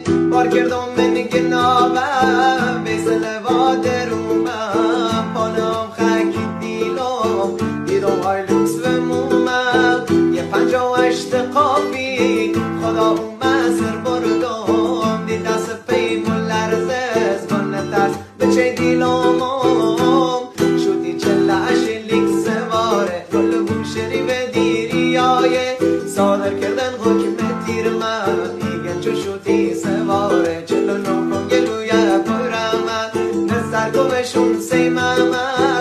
بار کردم من گنابم بیسل و درومم پانم خاکی دیلم دیدم های لوکس و مومم یه 58 قافی خدا اومد سر بردم دی دست پیمون لرزه زبان ترس بچه دیلم شدی چلش لیک سواره کل بوشری به دیری های صادر کردن حکم تیر من ایگن چو شدی سواره چلو نو کن گلوی پرمد نزد گوشون سیمم